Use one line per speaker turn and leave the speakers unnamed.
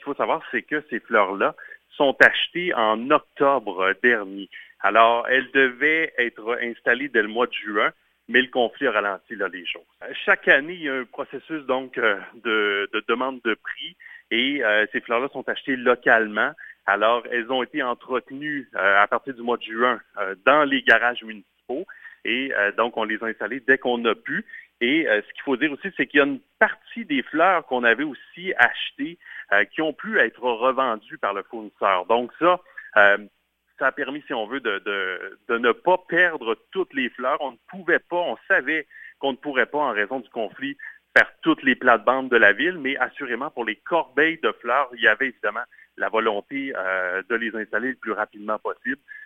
faut savoir, c'est que ces fleurs-là sont achetées en octobre dernier. Alors, elles devaient être installées dès le mois de juin, mais le conflit a ralenti là, les choses. Chaque année, il y a un processus donc de demande de prix et ces fleurs-là sont achetées localement. Alors, elles ont été entretenues à partir du mois de juin dans les garages municipaux et donc on les a installées dès qu'on a pu. Et ce qu'il faut dire aussi, c'est qu'il y a une partie des fleurs qu'on avait aussi achetées qui ont pu être revendues par le fournisseur. Donc ça a permis, si on veut, de ne pas perdre toutes les fleurs. On ne pouvait pas, on savait qu'on ne pourrait pas, en raison du conflit, faire toutes les plates-bandes de la ville, mais assurément, pour les corbeilles de fleurs, il y avait évidemment la volonté de les installer le plus rapidement possible.